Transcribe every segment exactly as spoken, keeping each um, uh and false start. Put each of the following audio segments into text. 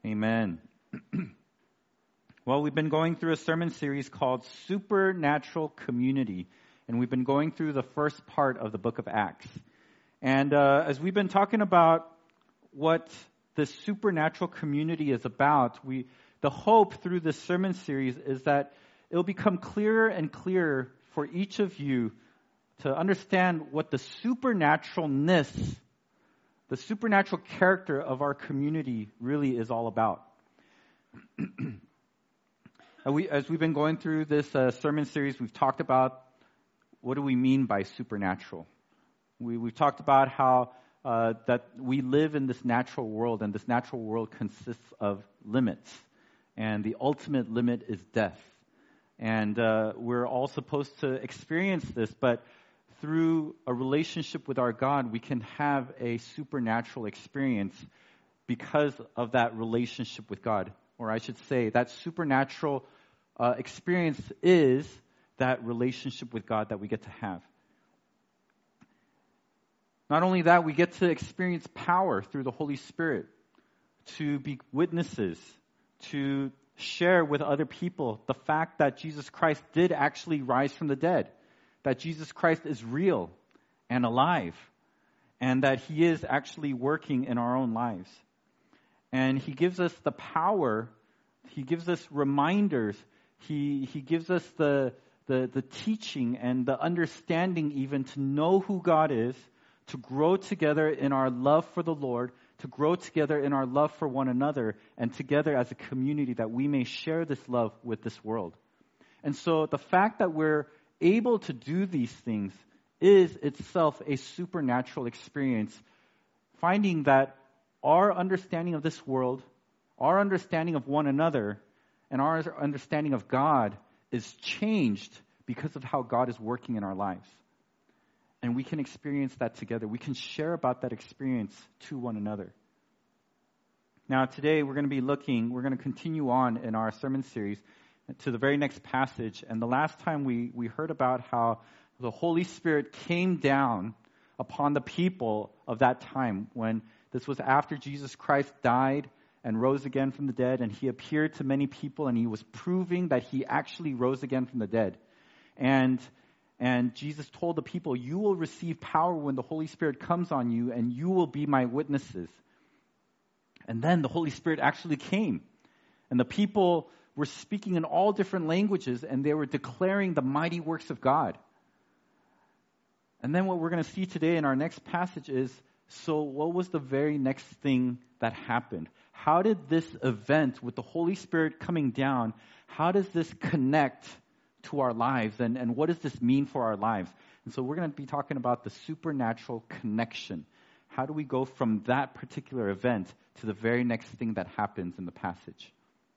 Amen. Well, we've been going through a sermon series called Supernatural Community, and we've been going through the first part of the book of Acts. And uh, as we've been talking about what this supernatural community is about, we the hope through this sermon series is that it'll become clearer and clearer for each of you to understand what the supernaturalness, the supernatural character of our community really is all about. we, as we've been going through this uh, sermon series, we've talked about what do we mean by supernatural. We, we've talked about how uh, that we live in this natural world, and this natural world consists of limits, and the ultimate limit is death. And uh, we're all supposed to experience this, but through a relationship with our God, we can have a supernatural experience because of that relationship with God. Or I should say, that supernatural uh, experience is that relationship with God that we get to have. Not only that, we get to experience power through the Holy Spirit to be witnesses, to share with other people the fact that Jesus Christ did actually rise from the dead, that Jesus Christ is real and alive, and that He is actually working in our own lives. And He gives us the power, He gives us reminders, He He gives us the, the, the teaching and the understanding even to know who God is, to grow together in our love for the Lord, to grow together in our love for one another, and together as a community that we may share this love with this world. And so the fact that we're able to do these things is itself a supernatural experience, finding that our understanding of this world, our understanding of one another, and our understanding of God is changed because of how God is working in our lives. And we can experience that together. We can share about that experience to one another. Now today we're going to be looking, we're going to continue on in our sermon series to the very next passage. And the last time we, we heard about how the Holy Spirit came down upon the people of that time, when this was after Jesus Christ died and rose again from the dead, and He appeared to many people, and He was proving that He actually rose again from the dead. And And Jesus told the people, you will receive power when the Holy Spirit comes on you, and you will be my witnesses. And then the Holy Spirit actually came. And the people were speaking in all different languages, and they were declaring the mighty works of God. And then what we're going to see today in our next passage is, so what was the very next thing that happened? How did this event with the Holy Spirit coming down, how does this connect to our lives, and, and what does this mean for our lives? And so we're going to be talking about the supernatural connection. How do we go from that particular event to the very next thing that happens in the passage?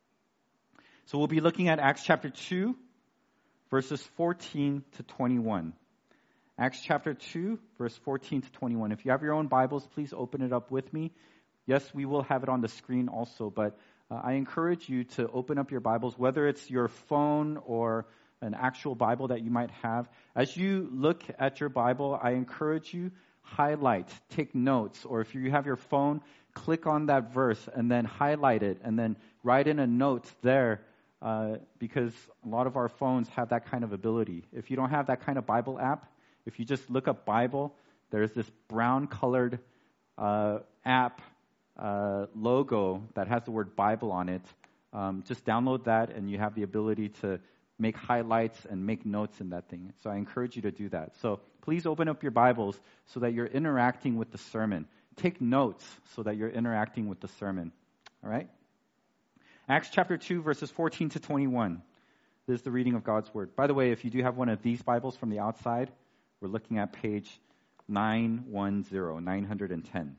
So we'll be looking at Acts chapter two, verses fourteen to twenty-one. Acts chapter two, verse fourteen to twenty-one. If you have your own Bibles, please open it up with me. Yes, we will have it on the screen also, but uh, I encourage you to open up your Bibles, whether it's your phone or an actual Bible that you might have. As you look at your Bible, I encourage you, highlight, take notes, or if you have your phone, click on that verse and then highlight it and then write in a note there, uh, because a lot of our phones have that kind of ability. If you don't have that kind of Bible app, if you just look up Bible, there's this brown colored uh, app uh, logo that has the word Bible on it. Um, just download that and you have the ability to make highlights and make notes in that thing. So I encourage you to do that. So please open up your Bibles so that you're interacting with the sermon. Take notes so that you're interacting with the sermon. All right? Acts chapter two, verses fourteen to twenty-one. This is the reading of God's Word. By the way, if you do have one of these Bibles from the outside, we're looking at page nine ten, nine ten.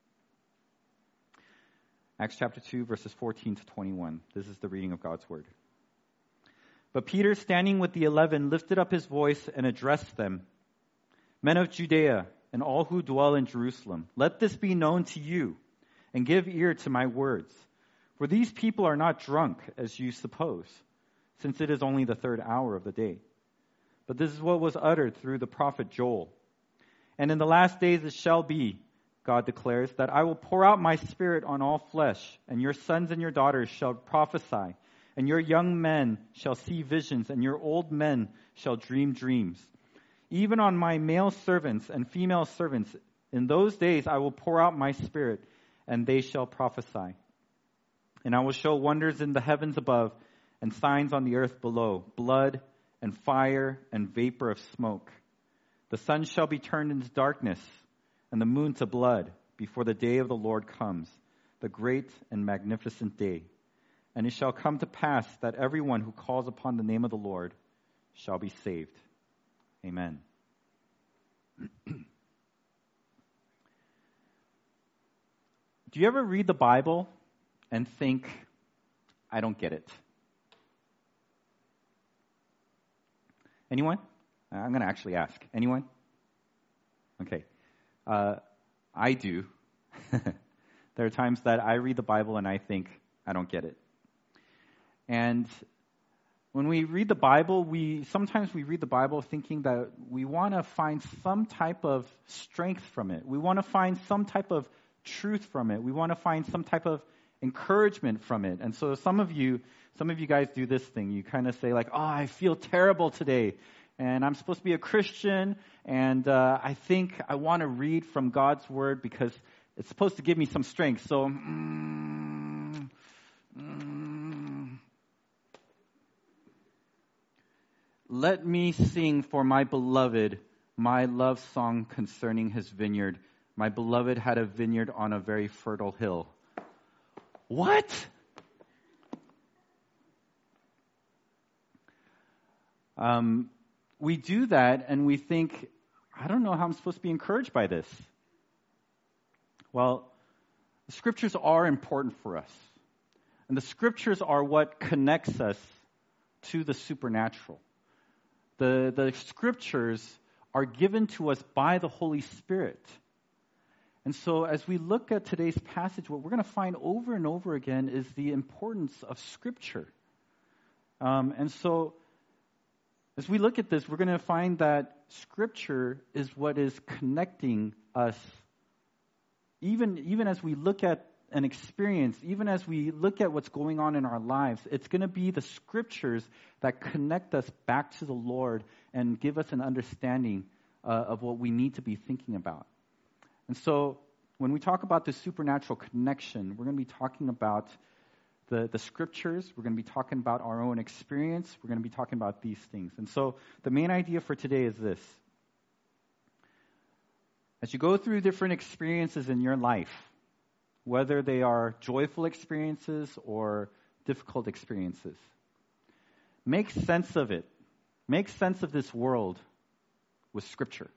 Acts chapter two, verses fourteen to twenty-one. This is the reading of God's Word. But Peter, standing with the eleven, lifted up his voice and addressed them. Men of Judea and all who dwell in Jerusalem, let this be known to you, and give ear to my words. For these people are not drunk, as you suppose, since it is only the third hour of the day. But this is what was uttered through the prophet Joel. And in the last days it shall be, God declares, that I will pour out my Spirit on all flesh, and your sons and your daughters shall prophesy, and your young men shall see visions, and your old men shall dream dreams. Even on my male servants and female servants, in those days I will pour out my Spirit, and they shall prophesy. And I will show wonders in the heavens above, and signs on the earth below, blood and fire and vapor of smoke. The sun shall be turned into darkness, and the moon to blood, before the day of the Lord comes, the great and magnificent day. And it shall come to pass that everyone who calls upon the name of the Lord shall be saved. Amen. Do you ever read the Bible and think, I don't get it? Anyone? I'm going to actually ask. Anyone? Okay. Uh, I do. There are times that I read the Bible and I think, I don't get it. And when we read the Bible, we sometimes we read the Bible thinking that we want to find some type of strength from it. We want to find some type of truth from it. We want to find some type of encouragement from it. And so some of you, some of you guys do this thing. You kind of say like, oh, I feel terrible today. And I'm supposed to be a Christian. And uh, I think I want to read from God's Word because it's supposed to give me some strength. So, mm, mm, let me sing for my beloved my love song concerning his vineyard. My beloved had a vineyard on a very fertile hill. What? Um, we do that and we think, I don't know how I'm supposed to be encouraged by this. Well, the scriptures are important for us. And the scriptures are what connects us to the supernatural. The, the scriptures are given to us by the Holy Spirit. And so as we look at today's passage, what we're going to find over and over again is the importance of Scripture. Um, and so as we look at this, we're going to find that Scripture is what is connecting us. Even, even as we look at an experience, even as we look at what's going on in our lives, it's going to be the Scriptures that connect us back to the Lord and give us an understanding uh, of what we need to be thinking about. And so when we talk about the supernatural connection, we're going to be talking about the, the scriptures. We're going to be talking about our own experience. We're going to be talking about these things. And so the main idea for today is this. As you go through different experiences in your life, whether they are joyful experiences or difficult experiences, make sense of it. Make sense of this world with Scripture.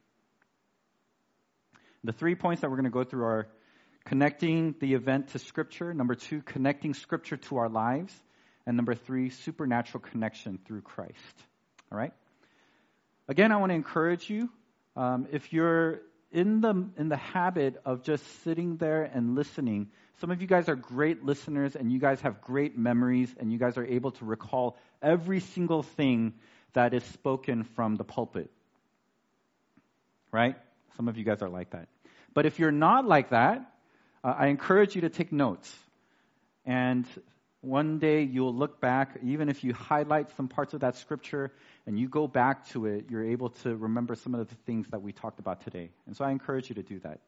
The three points that we're going to go through are connecting the event to Scripture. Number two, connecting Scripture to our lives. And number three, supernatural connection through Christ. All right? Again, I want to encourage you, um, if you're in the in the habit of just sitting there and listening, some of you guys are great listeners and you guys have great memories and you guys are able to recall every single thing that is spoken from the pulpit. Right? Some of you guys are like that. But if you're not like that, uh, I encourage you to take notes. And one day you'll look back, even if you highlight some parts of that scripture and you go back to it, you're able to remember some of the things that we talked about today. And so I encourage you to do that.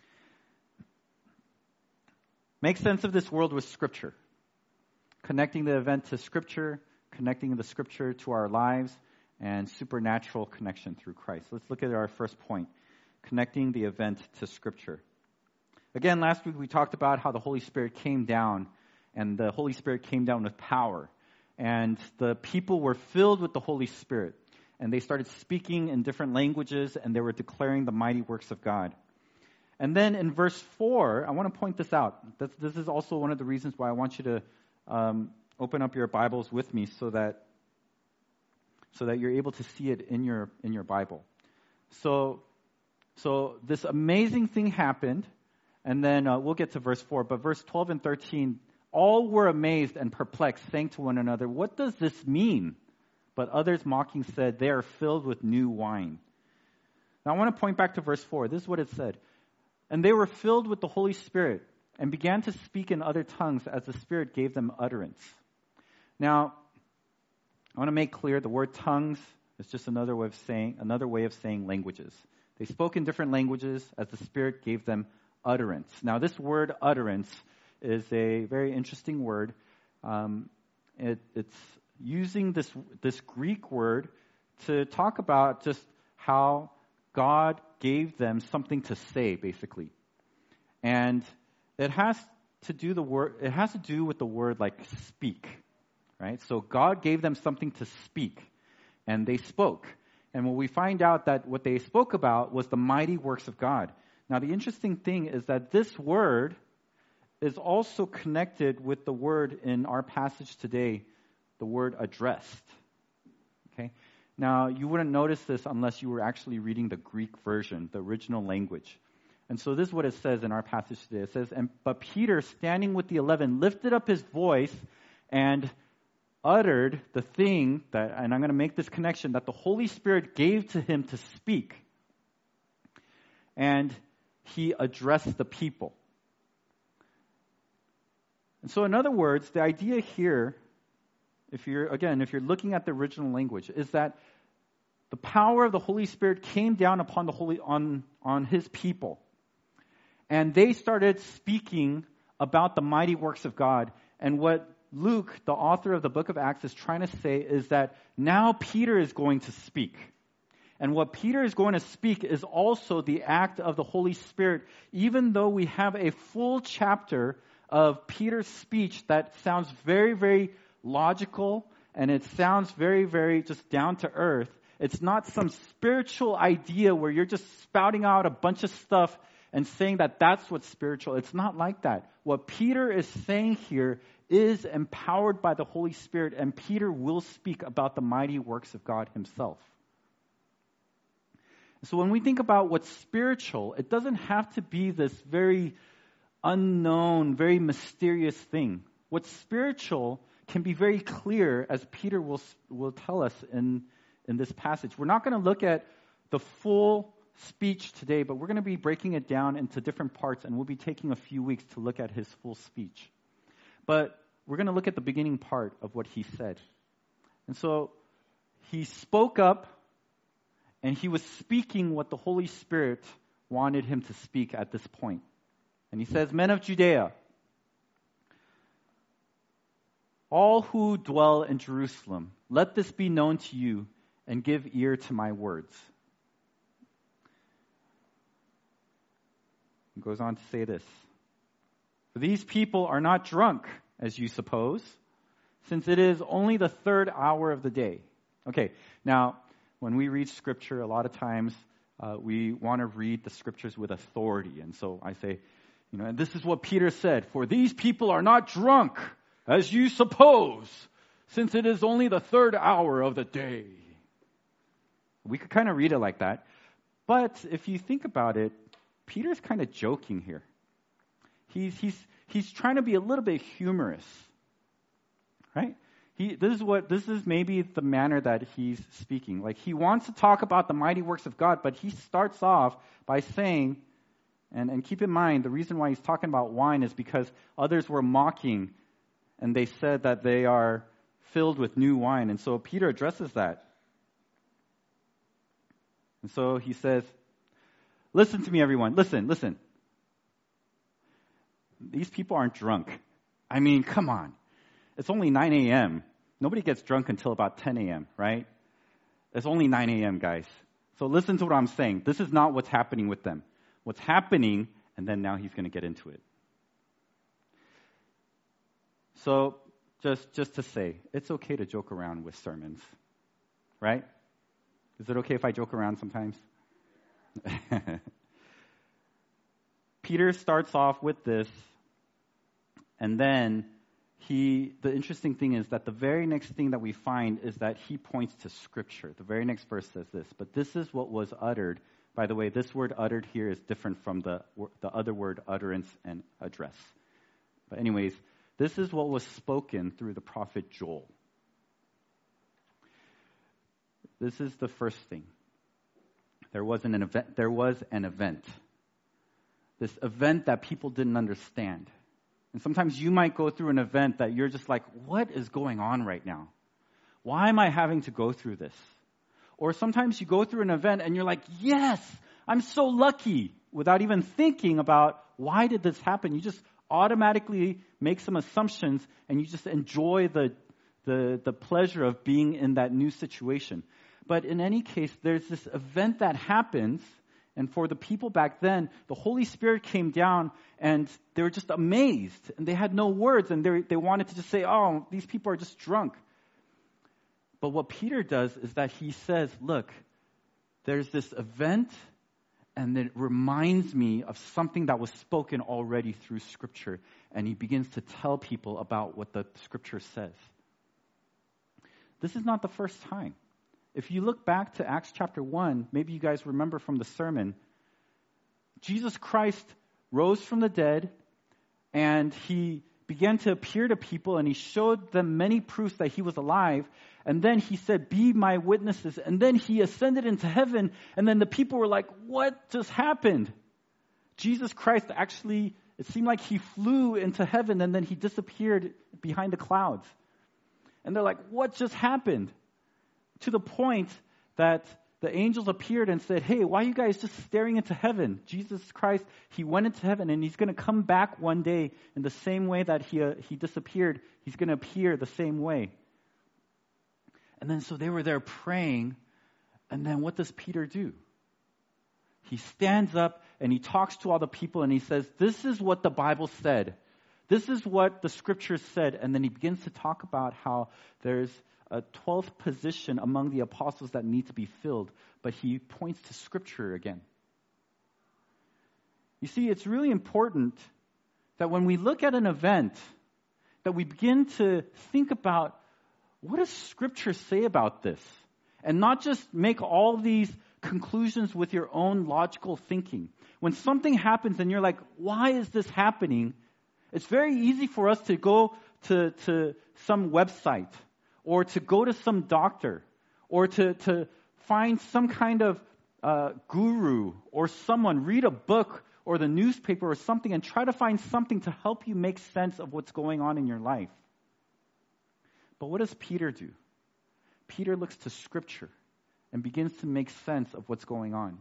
Make sense of this world with Scripture. Connecting the event to Scripture, connecting the Scripture to our lives, and supernatural connection through Christ. Let's look at our first point. Connecting the event to Scripture. Again, last week we talked about how the Holy Spirit came down, and the Holy Spirit came down with power. And the people were filled with the Holy Spirit, and they started speaking in different languages, and they were declaring the mighty works of God. And then in verse four, I want to point this out. This, this is also one of the reasons why I want you to um, open up your Bibles with me so that so that you're able to see it in your in your Bible. So. So this amazing thing happened, and then uh, we'll get to verse four, but verse twelve and thirteen, all were amazed and perplexed, saying to one another, what does this mean? But others mocking said, they are filled with new wine. Now I want to point back to verse four. This is what it said. And they were filled with the Holy Spirit and began to speak in other tongues as the Spirit gave them utterance. Now, I want to make clear the word tongues is just another way of saying another way of saying languages. They spoke in different languages as the Spirit gave them utterance. Now, this word utterance is a very interesting word. Um, it, it's using this this Greek word to talk about just how God gave them something to say, basically, and it has to do the word. It has to do with the word like speak, right? So God gave them something to speak, and they spoke. And when we find out that what they spoke about was the mighty works of God. Now, the interesting thing is that this word is also connected with the word in our passage today, the word addressed. Okay? Now, you wouldn't notice this unless you were actually reading the Greek version, the original language. And so this is what it says in our passage today. It says, "And but Peter, standing with the eleven, lifted up his voice and uttered the thing that," and I'm going to make this connection, "that the Holy Spirit gave to him to speak. And he addressed the people." And so in other words, the idea here, if you're, again, if you're looking at the original language, is that the power of the Holy Spirit came down upon the Holy, on, on his people. And they started speaking about the mighty works of God. And what Luke, the author of the book of Acts, is trying to say is that now Peter is going to speak. And what Peter is going to speak is also the act of the Holy Spirit, even though we have a full chapter of Peter's speech that sounds very, very logical, and it sounds very, very just down to earth. It's not some spiritual idea where you're just spouting out a bunch of stuff and saying that that's what's spiritual. It's not like that. What Peter is saying here is empowered by the Holy Spirit, and Peter will speak about the mighty works of God himself. So when we think about what's spiritual, it doesn't have to be this very unknown, very mysterious thing. What's spiritual can be very clear, as Peter will will tell us in, in this passage. We're not going to look at the full speech today, but we're going to be breaking it down into different parts, and we'll be taking a few weeks to look at his full speech. But we're going to look at the beginning part of what he said. And so he spoke up, and he was speaking what the Holy Spirit wanted him to speak at this point. And he says, "Men of Judea, all who dwell in Jerusalem, let this be known to you, and give ear to my words." He goes on to say this: "For these people are not drunk, as you suppose, since it is only the third hour of the day." Okay, now, when we read Scripture, a lot of times uh, we want to read the Scriptures with authority. And so I say, you know, and this is what Peter said: "For these people are not drunk, as you suppose, since it is only the third hour of the day." We could kind of read it like that. But if you think about it, Peter's kind of joking here. He's he's he's trying to be a little bit humorous, right? He this is what this is maybe the manner that he's speaking. Like, he wants to talk about the mighty works of God, but he starts off by saying, and, and keep in mind, the reason why he's talking about wine is because others were mocking, and they said that they are filled with new wine. And so Peter addresses that. And so he says, "Listen to me, everyone. Listen, listen. These people aren't drunk. I mean, come on. It's only nine a.m. Nobody gets drunk until about ten a.m., right? It's only nine a.m., guys. So listen to what I'm saying. This is not what's happening with them. What's happening," and then now he's going to get into it. So just, just to say, it's okay to joke around with sermons, right? Is it okay if I joke around sometimes? Peter starts off with this, and then he, the interesting thing is that the very next thing that we find is that he points to Scripture. The very next verse says this: "But this is what was uttered." By the way, this word uttered here is different from the, the other word utterance and address. But anyways, this is what was spoken through the prophet Joel. This is the first thing. There was an event. There was an event. this event that people didn't understand. And sometimes you might go through an event that you're just like, what is going on right now? Why am I having to go through this? Or sometimes you go through an event and you're like, yes, I'm so lucky, without even thinking about why did this happen. You just automatically make some assumptions and you just enjoy the, the, the pleasure of being in that new situation. But in any case, there's this event that happens, and for the people back then, the Holy Spirit came down and they were just amazed and they had no words and they, they wanted to just say, oh, these people are just drunk. But what Peter does is that he says, look, there's this event and it reminds me of something that was spoken already through Scripture. And he begins to tell people about what the Scripture says. This is not the first time. If you look back to Acts chapter one, maybe you guys remember from the sermon, Jesus Christ rose from the dead and he began to appear to people and he showed them many proofs that he was alive. And then he said, be my witnesses. And then he ascended into heaven. And then the people were like, what just happened? Jesus Christ actually, it seemed like he flew into heaven and then he disappeared behind the clouds. And they're like, what just happened? To the point that the angels appeared and said, hey, why are you guys just staring into heaven? Jesus Christ, he went into heaven and he's going to come back one day in the same way that he, uh, he disappeared. He's going to appear the same way. And then so they were there praying. And then what does Peter do? He stands up and he talks to all the people and he says, this is what the Bible said. This is what the Scriptures said. And then he begins to talk about how there's a twelfth position among the apostles that need to be filled, but he points to Scripture again. You see, it's really important that when we look at an event, that we begin to think about, what does Scripture say about this? And not just make all these conclusions with your own logical thinking. When something happens and you're like, why is this happening? It's very easy for us to go to, to some website or to go to some doctor, or to, to find some kind of uh, guru or someone, read a book or the newspaper or something and try to find something to help you make sense of what's going on in your life. But what does Peter do? Peter looks to Scripture and begins to make sense of what's going on.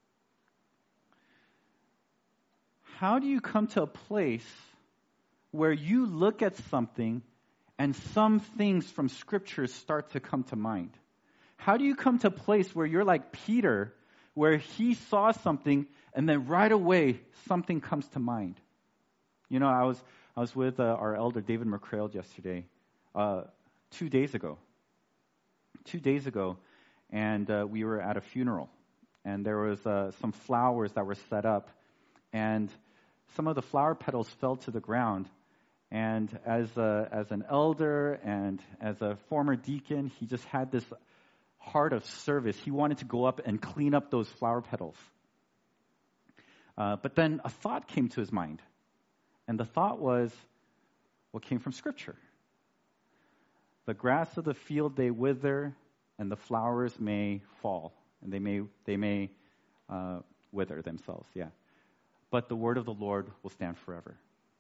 How do you come to a place where you look at something and some things from Scripture start to come to mind? How do you come to a place where you're like Peter, where he saw something and then right away something comes to mind? You know, I was I was with uh, our elder David McCrail yesterday, uh, two days ago. Two days ago, and uh, we were at a funeral, and there was uh, some flowers that were set up, and some of the flower petals fell to the ground. And as a, as an elder and as a former deacon, he just had this heart of service. He wanted to go up and clean up those flower petals. Uh, but then a thought came to his mind. And the thought was what came from Scripture. The grass of the field they wither, and the flowers may fall, and they may they may uh, wither themselves. Yeah, but the word of the Lord will stand forever.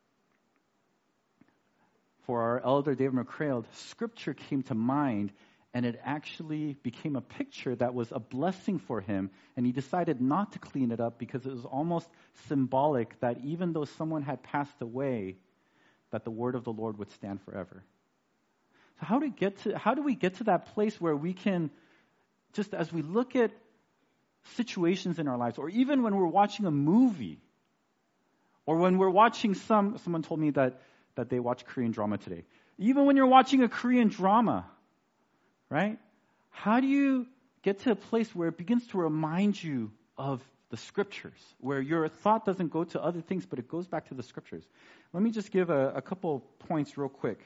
For our elder David McCrail, Scripture came to mind, and it actually became a picture that was a blessing for him, and he decided not to clean it up because it was almost symbolic that even though someone had passed away, that the word of the Lord would stand forever. So how do we get to how do we get to that place where we can, just as we look at situations in our lives, or even when we're watching a movie, or when we're watching some, someone told me that that they watch Korean drama today. Even when you're watching a Korean drama, right? How do you get to a place where it begins to remind you of the Scriptures, where your thought doesn't go to other things, but it goes back to the Scriptures? Let me just give a, a couple points real quick.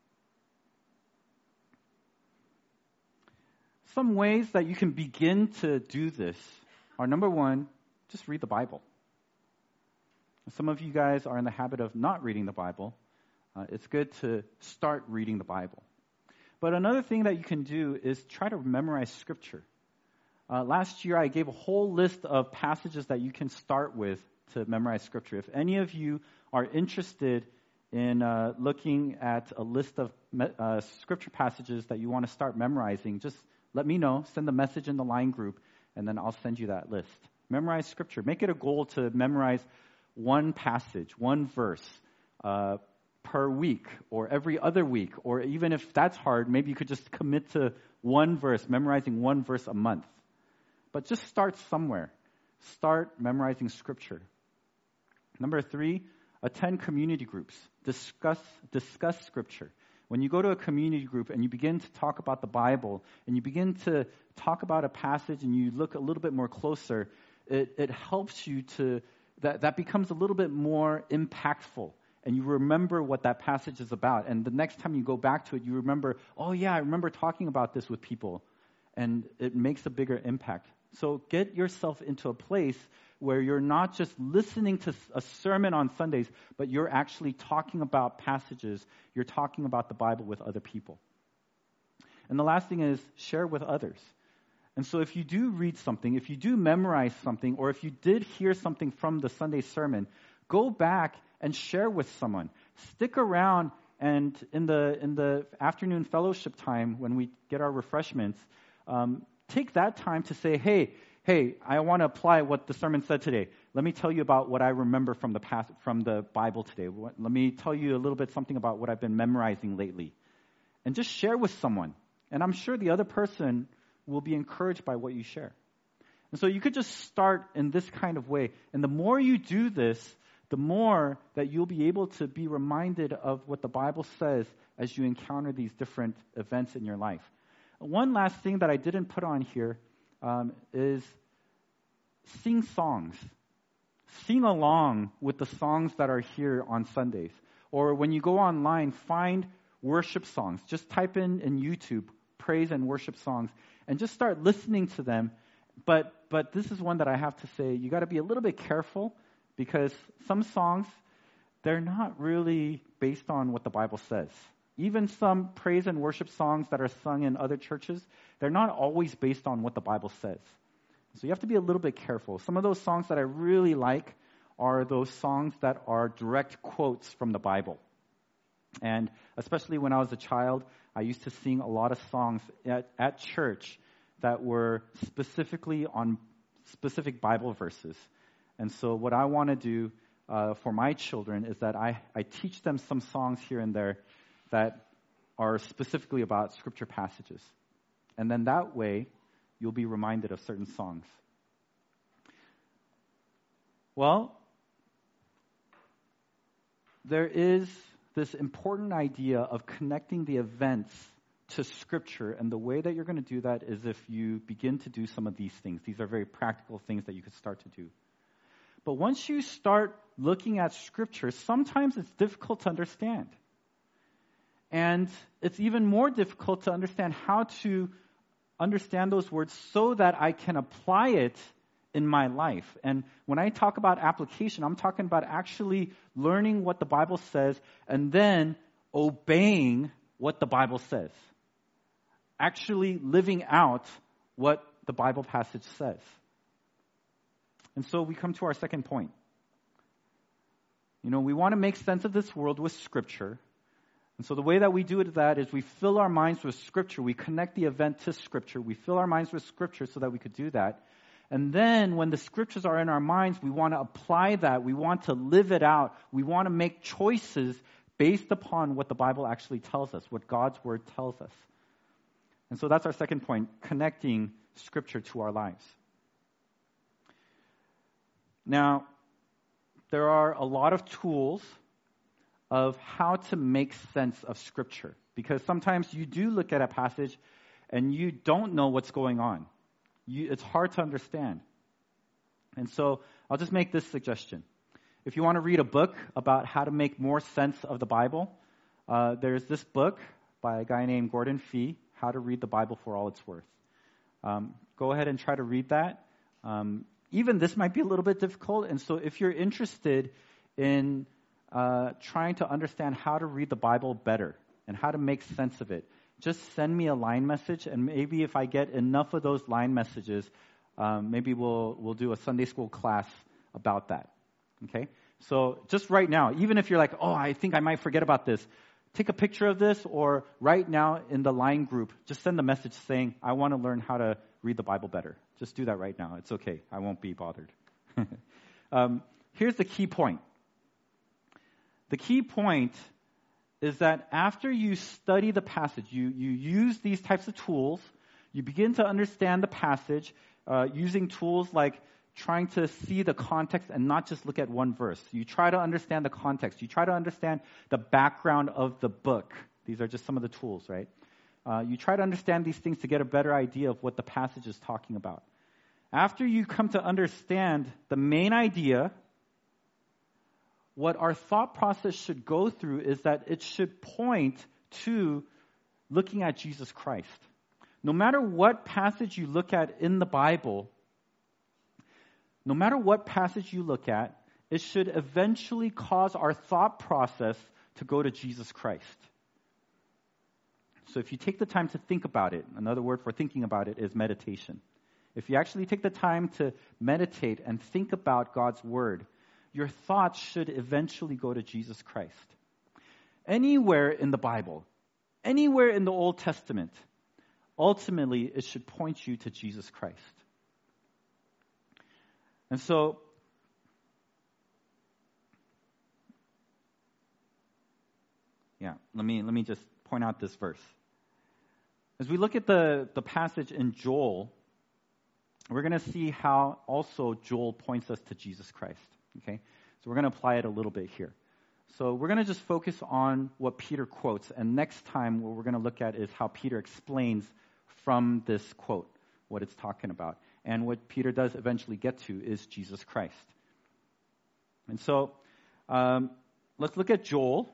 Some ways that you can begin to do this are, number one, just read the Bible. Some of you guys are in the habit of not reading the Bible. Uh, it's good to start reading the Bible. But another thing that you can do is try to memorize Scripture. Uh, last year, I gave a whole list of passages that you can start with to memorize Scripture. If any of you are interested in uh, looking at a list of me- uh, Scripture passages that you want to start memorizing, just let me know. Send a message in the line group, and then I'll send you that list. Memorize Scripture. Make it a goal to memorize one passage, one verse uh, per week, or every other week, or even if that's hard, maybe you could just commit to one verse, memorizing one verse a month. But just start somewhere. Start memorizing Scripture. Number three, attend community groups. Discuss discuss Scripture. When you go to a community group and you begin to talk about the Bible and you begin to talk about a passage and you look a little bit more closer, it, it helps you to, that, that becomes a little bit more impactful. And you remember what that passage is about. And the next time you go back to it, you remember, oh yeah, I remember talking about this with people. And it makes a bigger impact. So get yourself into a place where you're not just listening to a sermon on Sundays, but you're actually talking about passages. You're talking about the Bible with other people. And the last thing is share with others. And so if you do read something, if you do memorize something, or if you did hear something from the Sunday sermon, go back and share with someone. Stick around, and in the in the afternoon fellowship time when we get our refreshments, um, take that time to say, hey, hey, I want to apply what the sermon said today. Let me tell you about what I remember from the past, from the Bible today. Let me tell you a little bit something about what I've been memorizing lately. And just share with someone. And I'm sure the other person will be encouraged by what you share. And so you could just start in this kind of way. And the more you do this, the more that you'll be able to be reminded of what the Bible says as you encounter these different events in your life. One last thing that I didn't put on here um, is sing songs. Sing along with the songs that are here on Sundays. Or when you go online, find worship songs. Just type in in YouTube, praise and worship songs, and just start listening to them. But but this is one that I have to say, you got to be a little bit careful, because some songs, they're not really based on what the Bible says. Even some praise and worship songs that are sung in other churches, they're not always based on what the Bible says. So you have to be a little bit careful. Some of those songs that I really like are those songs that are direct quotes from the Bible. And especially when I was a child, I used to sing a lot of songs at, at church that were specifically on specific Bible verses. And so what I want to do uh, for my children is that I, I teach them some songs here and there that are specifically about Scripture passages. And then that way, you'll be reminded of certain songs. Well, there is this important idea of connecting the events to Scripture, and the way that you're going to do that is if you begin to do some of these things. These are very practical things that you could start to do. But once you start looking at Scripture, sometimes it's difficult to understand. And it's even more difficult to understand how to understand those words so that I can apply it in my life. And when I talk about application, I'm talking about actually learning what the Bible says and then obeying what the Bible says. Actually living out what the Bible passage says. And so we come to our second point. You know, we want to make sense of this world with Scripture. And so the way that we do it, that is we fill our minds with Scripture. We connect the event to Scripture. We fill our minds with Scripture so that we could do that. And then when the Scriptures are in our minds, we want to apply that. We want to live it out. We want to make choices based upon what the Bible actually tells us, what God's Word tells us. And so that's our second point, connecting Scripture to our lives. Now, there are a lot of tools of how to make sense of Scripture, because sometimes you do look at a passage and you don't know what's going on. You, it's hard to understand. And so I'll just make this suggestion. If you want to read a book about how to make more sense of the Bible, uh, there's this book by a guy named Gordon Fee, How to Read the Bible for All It's Worth. Um, go ahead and try to read that. Um, even this might be a little bit difficult, and so if you're interested in uh, trying to understand how to read the Bible better and how to make sense of it, just send me a line message, and maybe if I get enough of those line messages, um, maybe we'll we'll do a Sunday school class about that. Okay? So just right now, even if you're like, oh, I think I might forget about this, take a picture of this, or right now in the line group, just send a message saying, I want to learn how to read the Bible better. Just do that right now. It's okay. I won't be bothered. um, here's the key point. The key point is that after you study the passage, you, you use these types of tools, you begin to understand the passage uh, using tools like trying to see the context and not just look at one verse. You try to understand the context. You try to understand the background of the book. These are just some of the tools, right? Uh, you try to understand these things to get a better idea of what the passage is talking about. After you come to understand the main idea, what our thought process should go through is that it should point to looking at Jesus Christ. No matter what passage you look at in the Bible, no matter what passage you look at, it should eventually cause our thought process to go to Jesus Christ. So if you take the time to think about it, another word for thinking about it is meditation. If you actually take the time to meditate and think about God's word, your thoughts should eventually go to Jesus Christ. Anywhere in the Bible, anywhere in the Old Testament, ultimately it should point you to Jesus Christ. And so, yeah, let me let me just point out this verse. As we look at the, the passage in Joel, we're going to see how also Joel points us to Jesus Christ. Okay? So we're going to apply it a little bit here. So we're going to just focus on what Peter quotes, and next time what we're going to look at is how Peter explains from this quote what it's talking about. And what Peter does eventually get to is Jesus Christ. And so um, let's look at Joel.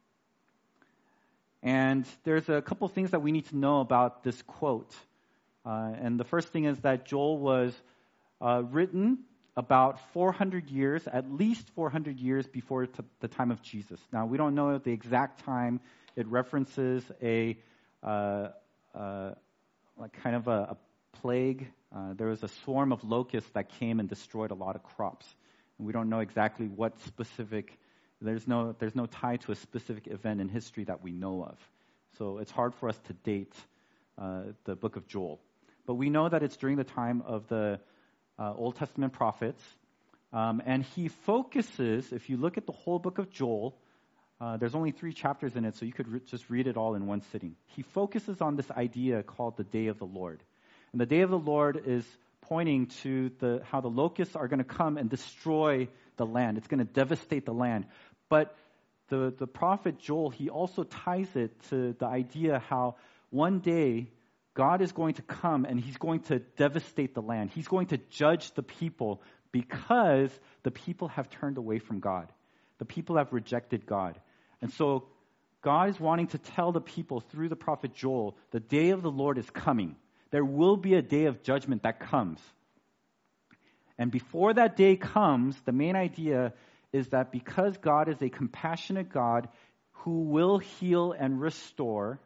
And there's a couple things that we need to know about this quote. Uh, and the first thing is that Joel was uh, written about four hundred years, at least four hundred years before t- the time of Jesus. Now, we don't know the exact time. It references a uh, uh, like kind of a, a plague. Uh, there was a swarm of locusts that came and destroyed a lot of crops. And we don't know exactly what specific, there's no there's no tie to a specific event in history that we know of. So it's hard for us to date uh, the book of Joel. But we know that it's during the time of the uh, Old Testament prophets. Um, and he focuses, if you look at the whole book of Joel, uh, there's only three chapters in it, so you could re- just read it all in one sitting. He focuses on this idea called the day of the Lord. And the day of the Lord is pointing to the how the locusts are going to come and destroy the land. It's going to devastate the land. But the, the prophet Joel, he also ties it to the idea how one day God is going to come and he's going to devastate the land. He's going to judge the people because the people have turned away from God. The people have rejected God. And so God is wanting to tell the people through the prophet Joel, the day of the Lord is coming. There will be a day of judgment that comes. And before that day comes, the main idea is that because God is a compassionate God who will heal and restore,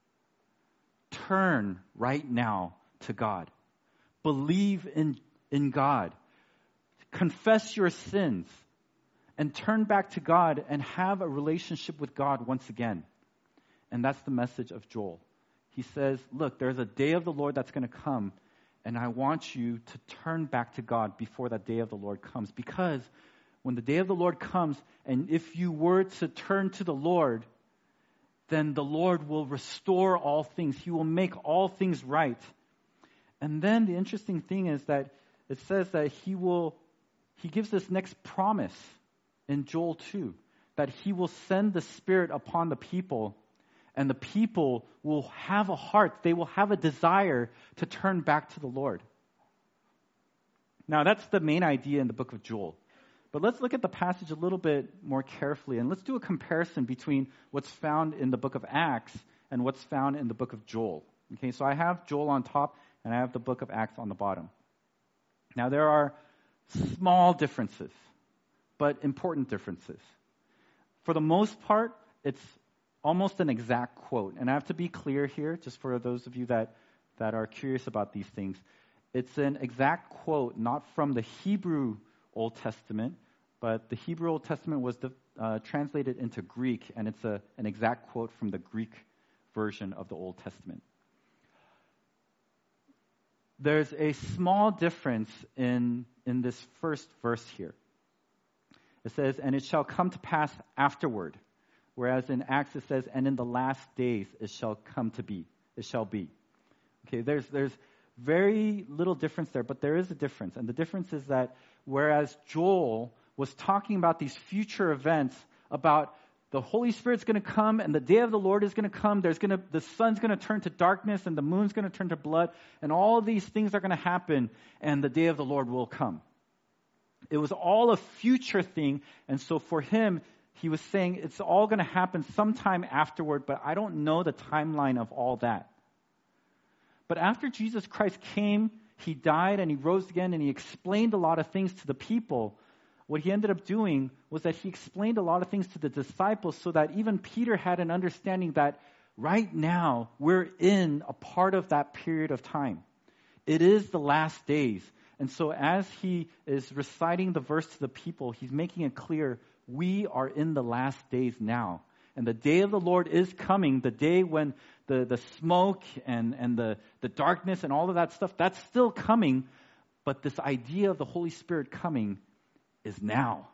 turn right now to God. Believe in, in God. Confess your sins and turn back to God and have a relationship with God once again. And that's the message of Joel. He says, look, there's a day of the Lord that's going to come, and I want you to turn back to God before that day of the Lord comes. Because when the day of the Lord comes, and if you were to turn to the Lord, then the Lord will restore all things. He will make all things right. And then the interesting thing is that it says that he will, he gives this next promise in Joel two, that he will send the Spirit upon the people, and the people will have a heart, they will have a desire to turn back to the Lord. Now, that's the main idea in the book of Joel. But let's look at the passage a little bit more carefully, and let's do a comparison between what's found in the book of Acts and what's found in the book of Joel. Okay, so I have Joel on top, and I have the book of Acts on the bottom. Now, there are small differences, but important differences. For the most part, it's almost an exact quote. And I have to be clear here, just for those of you that, that are curious about these things. It's an exact quote, not from the Hebrew Old Testament, but the Hebrew Old Testament was the, uh, translated into Greek, and it's a, an exact quote from the Greek version of the Old Testament. There's a small difference in, in this first verse here. It says, and it shall come to pass afterward. Whereas in Acts it says, and in the last days it shall come to be. It shall be. Okay, there's there's very little difference there, but there is a difference. And the difference is that whereas Joel was talking about these future events, about the Holy Spirit's going to come and the day of the Lord is going to come, there's going to the sun's going to turn to darkness and the moon's going to turn to blood, and all of these things are going to happen, and the day of the Lord will come. It was all a future thing, and so for him, he was saying it's all going to happen sometime afterward, but I don't know the timeline of all that. But after Jesus Christ came, he died and he rose again and he explained a lot of things to the people. What he ended up doing was that he explained a lot of things to the disciples so that even Peter had an understanding that right now we're in a part of that period of time. It is the last days. And so as he is reciting the verse to the people, he's making it clear we are in the last days now. And the day of the Lord is coming, the day when the, the smoke and, and the, the darkness and all of that stuff, that's still coming. But this idea of the Holy Spirit coming is now.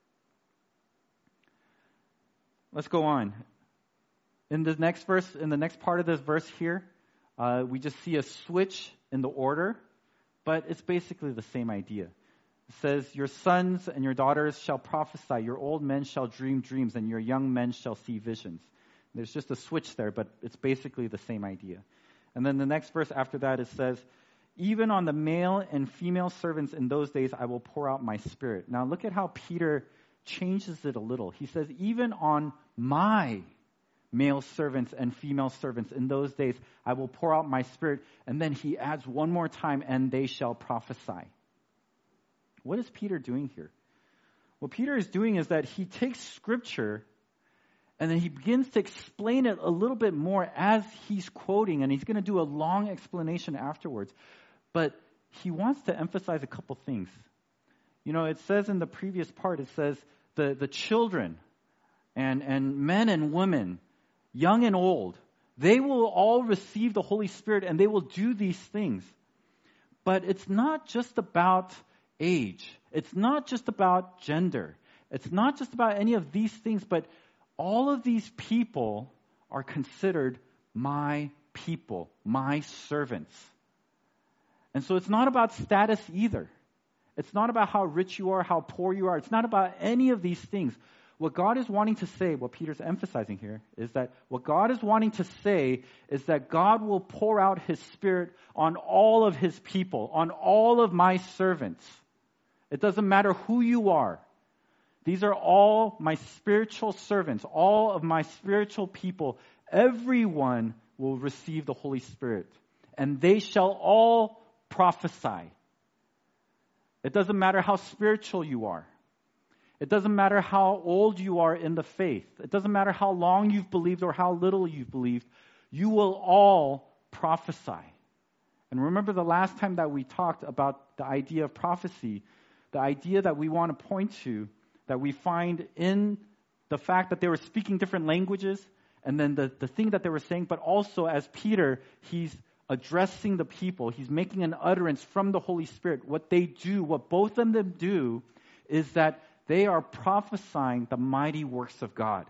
Let's go on. In the next verse, in the next part of this verse here, uh, we just see a switch in the order, but it's basically the same idea. It says, your sons and your daughters shall prophesy, your old men shall dream dreams, and your young men shall see visions. There's just a switch there, but it's basically the same idea. And then the next verse after that, it says, even on the male and female servants in those days, I will pour out my spirit. Now look at how Peter changes it a little. He says, even on my male servants and female servants in those days, I will pour out my spirit. And then he adds one more time, and they shall prophesy. What is Peter doing here? What Peter is doing is that he takes Scripture and then he begins to explain it a little bit more as he's quoting, and he's going to do a long explanation afterwards. But he wants to emphasize a couple things. You know, it says in the previous part, it says the, the children and, and men and women, young and old, they will all receive the Holy Spirit and they will do these things. But it's not just about age. It's not just about gender. It's not just about any of these things, but all of these people are considered my people, my servants. And so it's not about status either. It's not about how rich you are, how poor you are. It's not about any of these things. What God is wanting to say, what Peter's emphasizing here, is that what God is wanting to say is that God will pour out His Spirit on all of His people, on all of my servants. It doesn't matter who you are. These are all my spiritual servants, all of my spiritual people. Everyone will receive the Holy Spirit, and they shall all prophesy. It doesn't matter how spiritual you are. It doesn't matter how old you are in the faith. It doesn't matter how long you've believed or how little you've believed. You will all prophesy. And remember the last time that we talked about the idea of prophecy, the idea that we want to point to, that we find in the fact that they were speaking different languages, and then the, the thing that they were saying, but also as Peter, he's addressing the people. He's making an utterance from the Holy Spirit. What they do, what both of them do, is that they are prophesying the mighty works of God.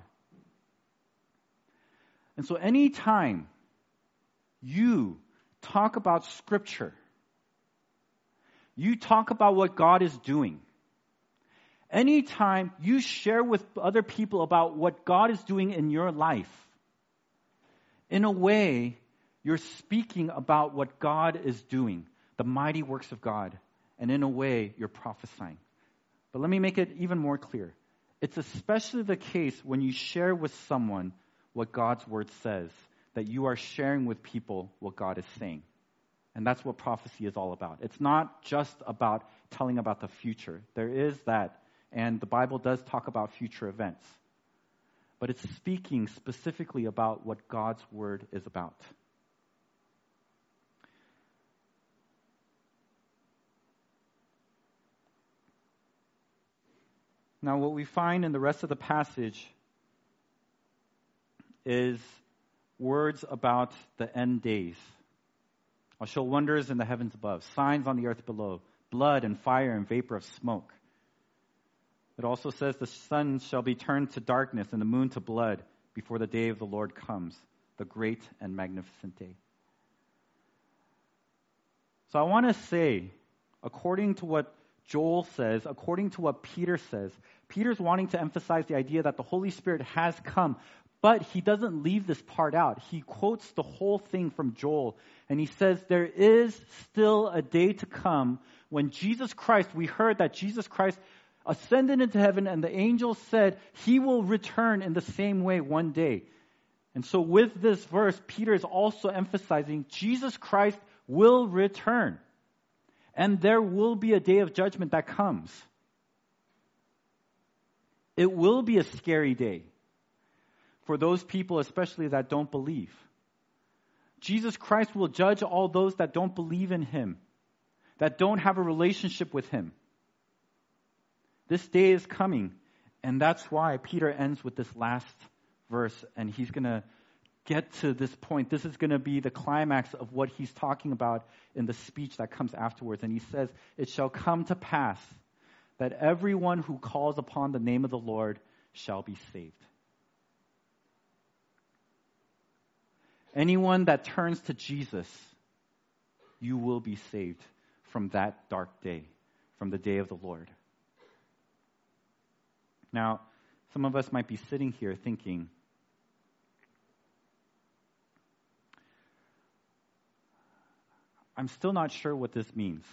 And so anytime you talk about Scripture, you talk about what God is doing, anytime you share with other people about what God is doing in your life, in a way, you're speaking about what God is doing, the mighty works of God, and in a way, you're prophesying. But let me make it even more clear. It's especially the case when you share with someone what God's Word says, that you are sharing with people what God is saying. And that's what prophecy is all about. It's not just about telling about the future. There is that. And the Bible does talk about future events. But it's speaking specifically about what God's Word is about. Now, what we find in the rest of the passage is words about the end days. I'll show wonders in the heavens above, signs on the earth below, blood and fire and vapor of smoke. It also says the sun shall be turned to darkness and the moon to blood before the day of the Lord comes, the great and magnificent day. So I want to say, according to what Joel says, according to what Peter says, Peter's wanting to emphasize the idea that the Holy Spirit has come, but he doesn't leave this part out. He quotes the whole thing from Joel, and he says there is still a day to come when Jesus Christ, we heard that Jesus Christ ascended into heaven, and the angels said he will return in the same way one day. And so with this verse, Peter is also emphasizing Jesus Christ will return. And there will be a day of judgment that comes. It will be a scary day for those people, especially that don't believe. Jesus Christ will judge all those that don't believe in him, that don't have a relationship with him. This day is coming, and that's why Peter ends with this last verse, and he's going to get to this point. This is going to be the climax of what he's talking about in the speech that comes afterwards. And he says, "It shall come to pass that everyone who calls upon the name of the Lord shall be saved." Anyone that turns to Jesus, you will be saved from that dark day, from the day of the Lord. Now, some of us might be sitting here thinking, I'm still not sure what this means.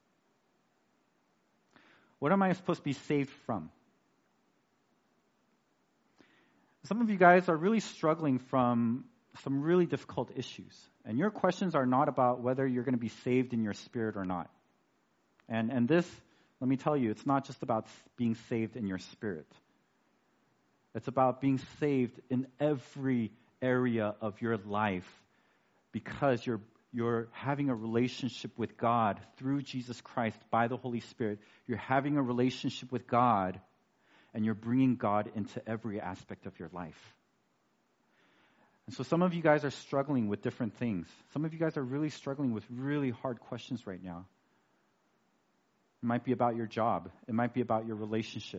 What am I supposed to be saved from? Some of you guys are really struggling from some really difficult issues. And your questions are not about whether you're going to be saved in your spirit or not. And and this, let me tell you, it's not just about being saved in your spirit. It's about being saved in every area of your life because you're you're having a relationship with God through Jesus Christ by the Holy Spirit. You're having a relationship with God, and you're bringing God into every aspect of your life. And so some of you guys are struggling with different things. Some of you guys are really struggling with really hard questions right now. It might be about your job. It might be about your relationship.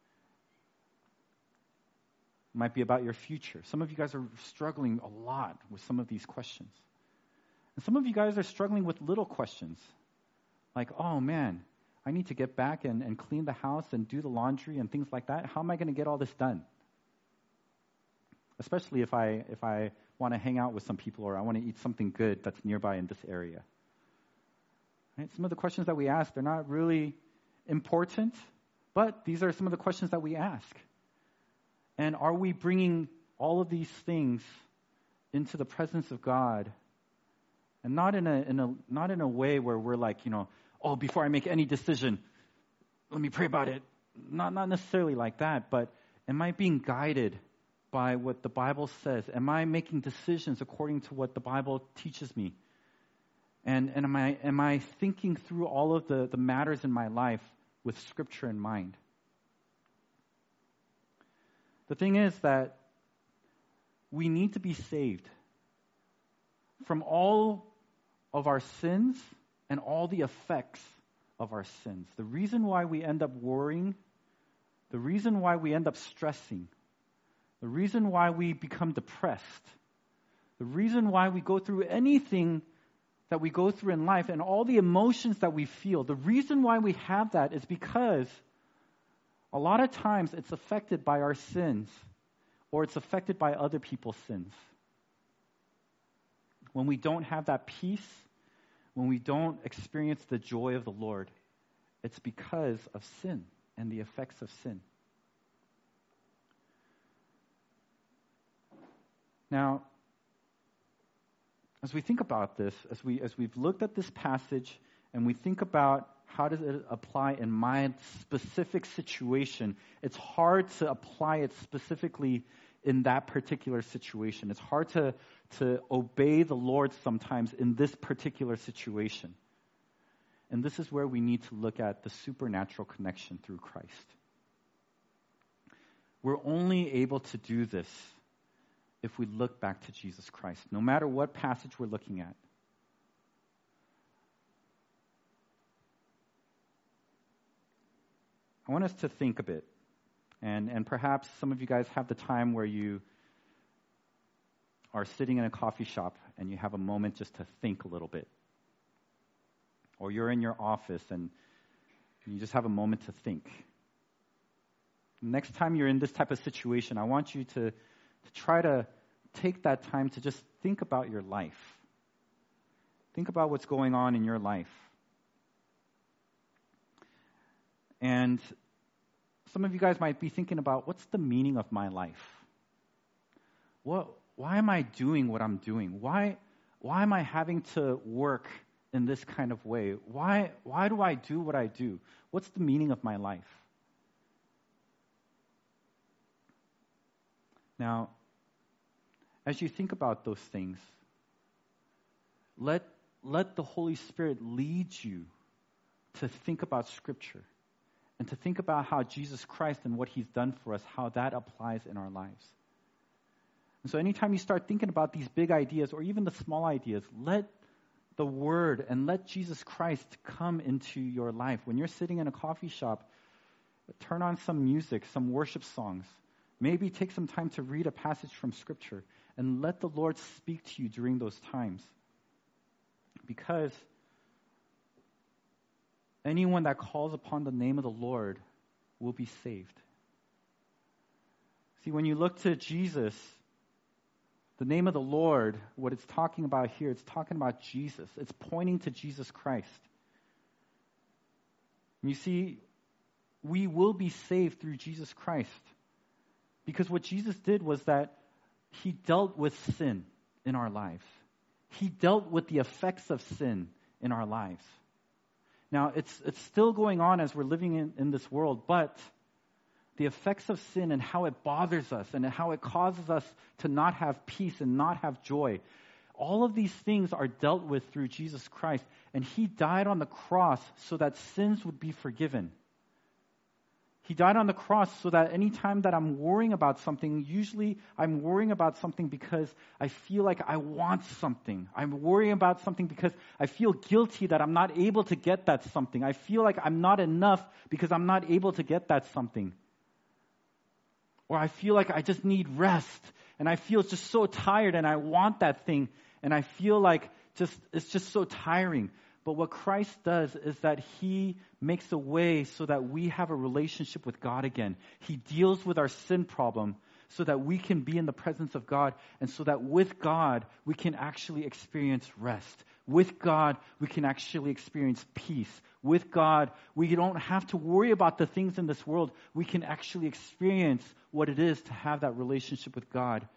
It might be about your future. Some of you guys are struggling a lot with some of these questions. And some of you guys are struggling with little questions. Like, oh man, I need to get back and, and clean the house and do the laundry and things like that. How am I going to get all this done? Especially if I if I want to hang out with some people or I want to eat something good that's nearby in this area. Right? Some of the questions that we ask, they're not really important, but these are some of the questions that we ask. And are we bringing all of these things into the presence of God? And not in a in a not in a way where we're like, you know, oh, before I make any decision, let me pray about it. Not not necessarily like that, but am I being guided by what the Bible says? Am I making decisions according to what the Bible teaches me? And and am I am I thinking through all of the, the matters in my life with Scripture in mind? The thing is that we need to be saved from all of our sins and all the effects of our sins. The reason why we end up worrying, the reason why we end up stressing, the reason why we become depressed, the reason why we go through anything that we go through in life and all the emotions that we feel, the reason why we have that is because a lot of times it's affected by our sins or it's affected by other people's sins. When we don't have that peace, when we don't experience the joy of the Lord, it's because of sin and the effects of sin. Now, as we think about this, as we as we've looked at this passage and we think about how does it apply in my specific situation, it's hard to apply it specifically in that particular situation. It's hard to, to obey the Lord sometimes in this particular situation. And this is where we need to look at the supernatural connection through Christ. We're only able to do this if we look back to Jesus Christ, no matter what passage we're looking at. I want us to think a bit. And, and perhaps some of you guys have the time where you are sitting in a coffee shop and you have a moment just to think a little bit. Or you're in your office and you just have a moment to think. Next time you're in this type of situation, I want you to, to try to take that time to just think about your life. Think about what's going on in your life. And some of you guys might be thinking about, what's the meaning of my life? What, why am I doing what I'm doing? Why, why am I having to work in this kind of way? Why, why do I do what I do? What's the meaning of my life? Now, as you think about those things, let, let the Holy Spirit lead you to think about Scripture and to think about how Jesus Christ and what He's done for us, how that applies in our lives. And so anytime you start thinking about these big ideas or even the small ideas, let the Word and let Jesus Christ come into your life. When you're sitting in a coffee shop, turn on some music, some worship songs. Maybe take some time to read a passage from Scripture and let the Lord speak to you during those times. Because anyone that calls upon the name of the Lord will be saved. See, when you look to Jesus, the name of the Lord, what it's talking about here, it's talking about Jesus. It's pointing to Jesus Christ. And you see, we will be saved through Jesus Christ. Because what Jesus did was that He dealt with sin in our lives. He dealt with the effects of sin in our lives. Now, it's it's still going on as we're living in, in this world, but the effects of sin and how it bothers us and how it causes us to not have peace and not have joy, all of these things are dealt with through Jesus Christ. And He died on the cross so that sins would be forgiven. He died on the cross so that any time that I'm worrying about something, usually I'm worrying about something because I feel like I want something. I'm worrying about something because I feel guilty that I'm not able to get that something. I feel like I'm not enough because I'm not able to get that something. Or I feel like I just need rest and I feel just so tired and I want that thing and I feel like just it's just so tiring. But what Christ does is that He makes a way so that we have a relationship with God again. He deals with our sin problem so that we can be in the presence of God and so that with God we can actually experience rest. With God we can actually experience peace. With God we don't have to worry about the things in this world. We can actually experience what it is to have that relationship with God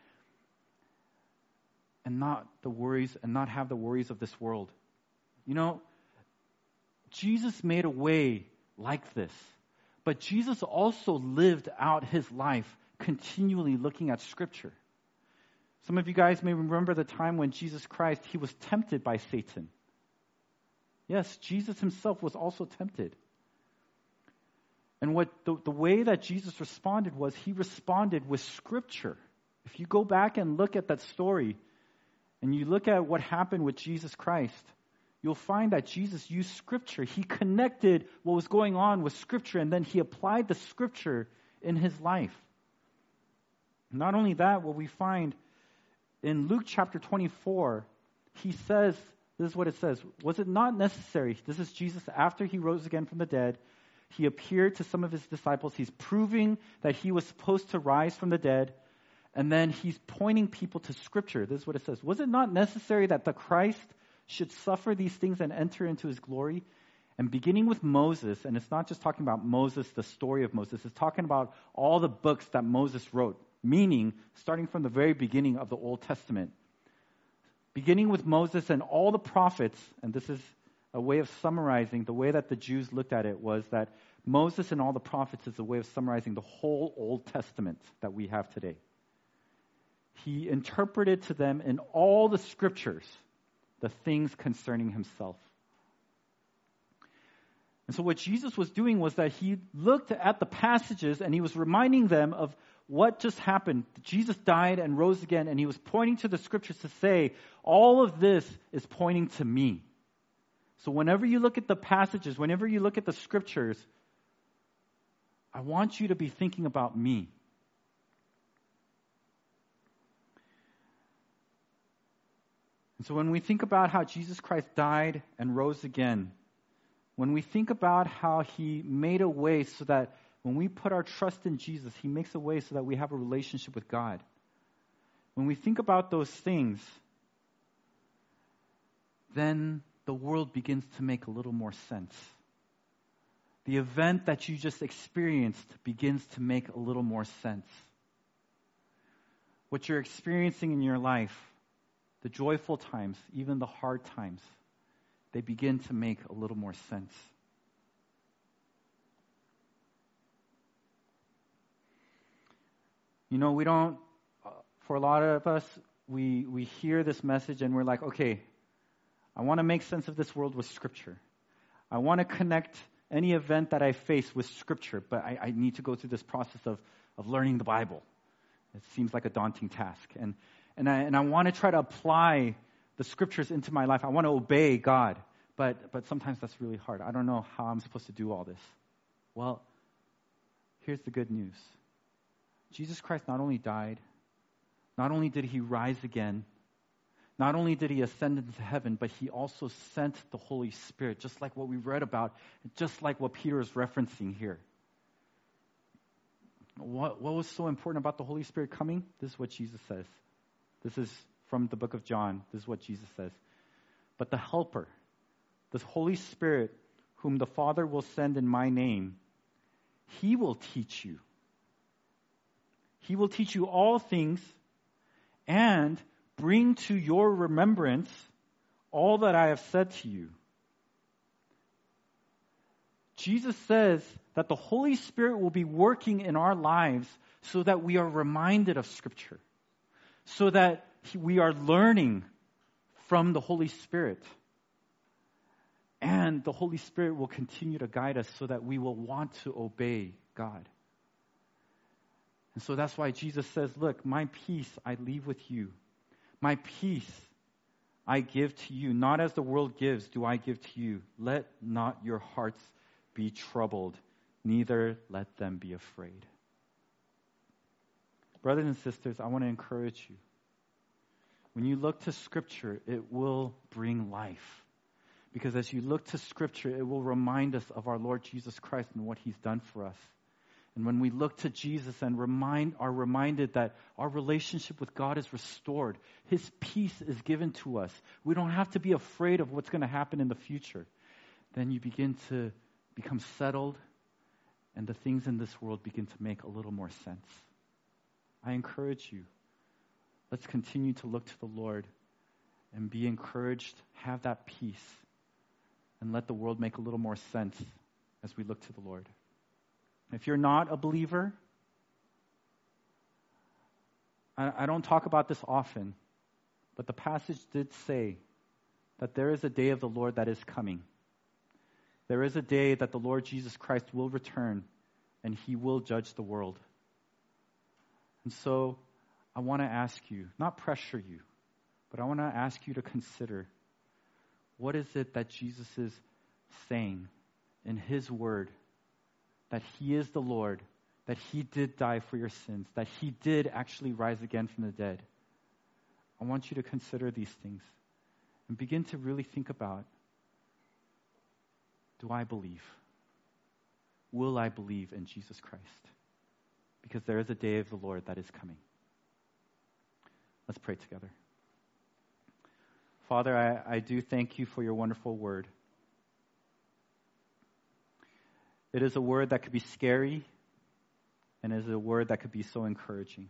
and not the worries and not have the worries of this world. You know, Jesus made a way like this, but Jesus also lived out His life continually looking at Scripture. Some of you guys may remember the time when Jesus Christ, He was tempted by Satan. Yes, Jesus Himself was also tempted. And what the, the way that Jesus responded was He responded with Scripture. If you go back and look at that story, and you look at what happened with Jesus Christ, you'll find that Jesus used Scripture. He connected what was going on with Scripture, and then He applied the Scripture in His life. Not only that, what we find in Luke chapter twenty-four, He says, this is what it says, was it not necessary, this is Jesus after He rose again from the dead, He appeared to some of His disciples, He's proving that He was supposed to rise from the dead, and then He's pointing people to Scripture. This is what it says, was it not necessary that the Christ should suffer these things and enter into His glory? And beginning with Moses, and it's not just talking about Moses, the story of Moses, it's talking about all the books that Moses wrote, meaning starting from the very beginning of the Old Testament. Beginning with Moses and all the prophets, and this is a way of summarizing, the way that the Jews looked at it was that Moses and all the prophets is a way of summarizing the whole Old Testament that we have today. He interpreted to them in all the scriptures the things concerning Himself. And so what Jesus was doing was that he looked at the passages and he was reminding them of what just happened. Jesus died and rose again, and he was pointing to the scriptures to say, all of this is pointing to me. So whenever you look at the passages, whenever you look at the scriptures, I want you to be thinking about me. And so when we think about how Jesus Christ died and rose again, when we think about how he made a way so that when we put our trust in Jesus, he makes a way so that we have a relationship with God. When we think about those things, then the world begins to make a little more sense. The event that you just experienced begins to make a little more sense. What you're experiencing in your life, the joyful times, even the hard times, they begin to make a little more sense. You know, we don't, for a lot of us, we, we hear this message and we're like, okay, I want to make sense of this world with Scripture. I want to connect any event that I face with Scripture, but I, I need to go through this process of, of learning the Bible. It seems like a daunting task. And, and, I, and I want to try to apply the Scriptures into my life. I want to obey God, but, but sometimes that's really hard. I don't know how I'm supposed to do all this. Well, here's the good news. Jesus Christ not only died, not only did he rise again, not only did he ascend into heaven, but he also sent the Holy Spirit, just like what we read about, just like what Peter is referencing here. What, what was so important about the Holy Spirit coming? This is what Jesus says. This is from the book of John. This is what Jesus says. But the Helper, the Holy Spirit, whom the Father will send in my name, he will teach you. He will teach you all things and bring to your remembrance all that I have said to you. Jesus says that the Holy Spirit will be working in our lives so that we are reminded of Scripture, so that we are learning from the Holy Spirit. And the Holy Spirit will continue to guide us so that we will want to obey God. And so that's why Jesus says, look, my peace I leave with you. My peace I give to you. Not as the world gives do I give to you. Let not your hearts be troubled, neither let them be afraid. Brothers and sisters, I want to encourage you. When you look to Scripture, it will bring life. Because as you look to Scripture, it will remind us of our Lord Jesus Christ and what he's done for us. And when we look to Jesus and remind, are reminded that our relationship with God is restored, his peace is given to us. We don't have to be afraid of what's going to happen in the future. Then you begin to become settled, and the things in this world begin to make a little more sense. I encourage you, let's continue to look to the Lord and be encouraged, have that peace, and let the world make a little more sense as we look to the Lord. If you're not a believer, I, I don't talk about this often, but the passage did say that there is a day of the Lord that is coming. There is a day that the Lord Jesus Christ will return and he will judge the world. And so I want to ask you, not pressure you, but I want to ask you to consider, what is it that Jesus is saying in his word? That he is the Lord, that he did die for your sins, that he did actually rise again from the dead. I want you to consider these things and begin to really think about, do I believe? Will I believe in Jesus Christ? Because there is a day of the Lord that is coming. Let's pray together. Father, I, I do thank you for your wonderful word. It is a word that could be scary, and it is a word that could be so encouraging.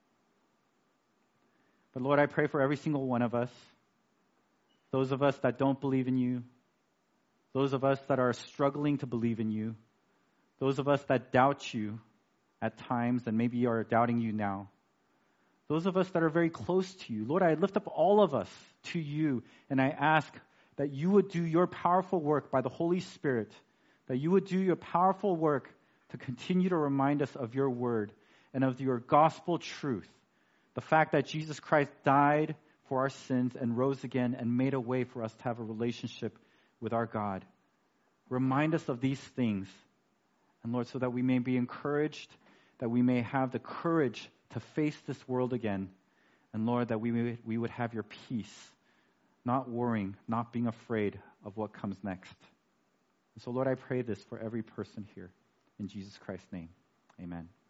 But Lord, I pray for every single one of us, those of us that don't believe in you, those of us that are struggling to believe in you, those of us that doubt you at times and maybe are doubting you now, those of us that are very close to you. Lord, I lift up all of us to you, and I ask that you would do your powerful work by the Holy Spirit that you would do your powerful work to continue to remind us of your word and of your gospel truth. The fact that Jesus Christ died for our sins and rose again and made a way for us to have a relationship with our God. Remind us of these things. And Lord, so that we may be encouraged, that we may have the courage to face this world again. And Lord, that we may, we would have your peace, not worrying, not being afraid of what comes next. And so Lord, I pray this for every person here. In Jesus Christ's name, amen.